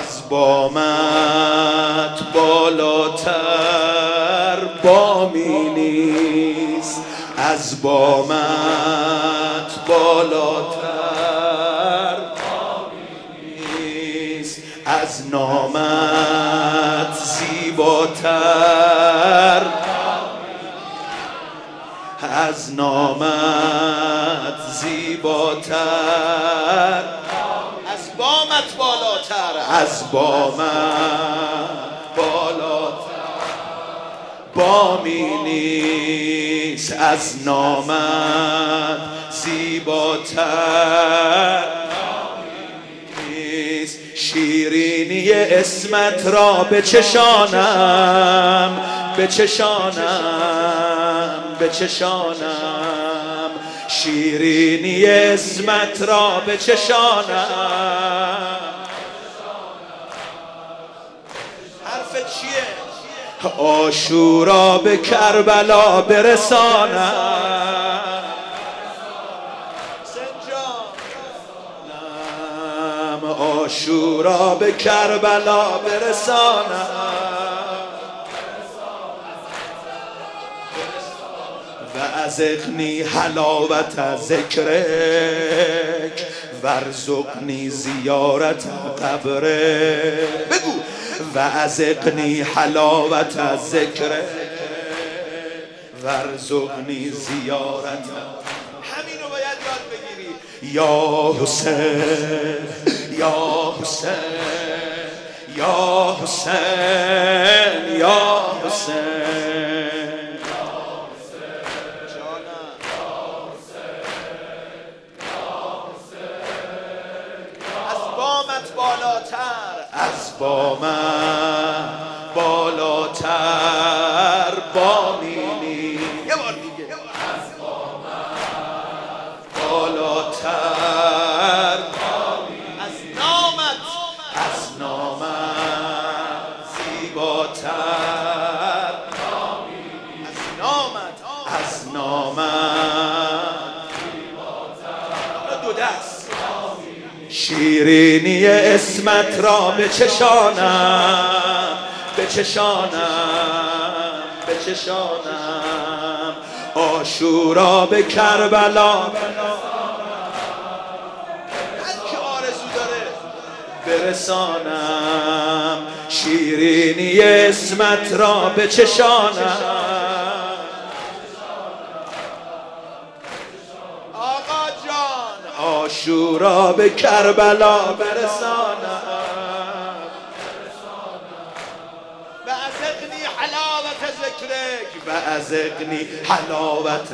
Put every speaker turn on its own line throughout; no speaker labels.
از بامت بالاتر بامی نیست، از بامت بالاتر بامی نیست، از نامت زیباتر، از نامت زیباتر، از بامت بالاتر، از بامت بالاتر بامی نیست، از نامت زیباتر نیست. شیرینی اسمت را بچشانم، بچشانم، بچشانم، شیرینی اسمت را بچشانم. حرف چیه؟ عاشورا به کربلا برسانم، سنجانم، عاشورا به کربلا برسانم. وارزقنی حلاوت ذکرک وارزقنی زیارت قبرک. بگو وارزقنی حلاوت ذکرک وارزقنی زیارت. همینو باید یاد بگیری. یا حسین، یا حسین، یا حسین، یا حسین، بالاتر، از بامت بالاتر بامی نیست. یه بار دیگه. از بامت بالاتر بامی نیست، از نامت، از نامت زیباتر بامی نیست، از نامت، از نامت زیباتر. دو دست. شیرینی اسمت را بچشانم، بچشانم، بچشانم، عاشورا به کربلا. هر که آرزو داره برسانم، شیرینی اسمت را بچشانم. عاشورا به کربلا برسانم. وارزقنی حلاوت ذکرک وارزقنی حلاوت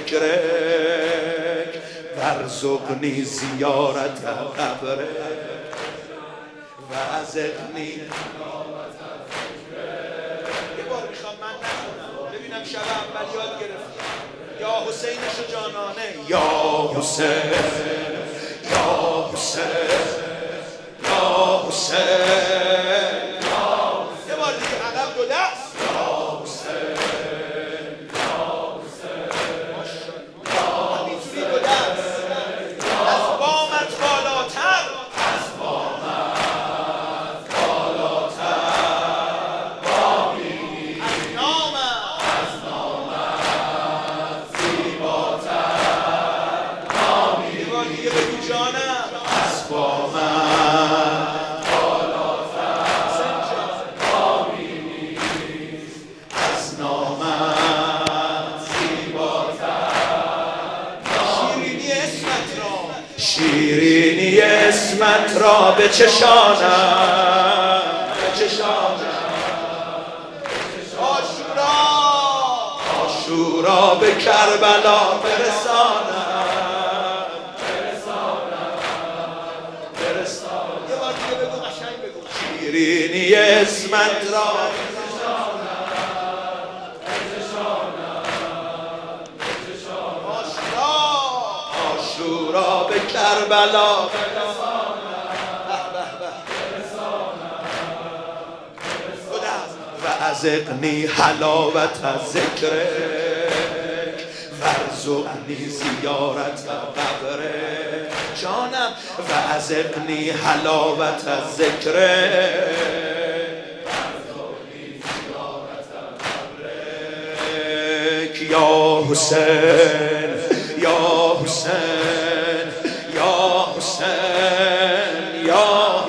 ذکرک وارزقنی زیارت قبرک وارزقنی حلاوت ذکرک. یه بار میخوام من نخونم ببینم شب اول یاد گرفتم. یا حسینش جانانه، یا حسین، یا حسین، یا حسین، یه بار دیگه عقب دو دست. یا حسین، یا حسین، همینجوری دو دست. از بامت بالاتر، از بامت بالاتر بامی نیست، از نامت، از نامت زیباتر بامی نیست. یه بار دیگه بگو جانم. از بامت بالاتر بامی نیست، از نامت زیباتر. شیرینی اسمت را، شیرینی اسمت را بچشانم، بچشانم. عاشورا، عاشورا به کربلا برسانم، برسانم. یه بار دیگه بگو، قشنگ بگو. شیرینی اسمت را عاشورا به کربلا وارزقنی حلاوت ذکرک وارزقنی زیارت قبرک. جانم و از اقنی حلاوت از ذکره یا حسین یا حسین یا حسین یا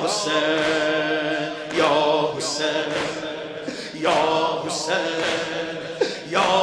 حسین یا حسین یا حسین یا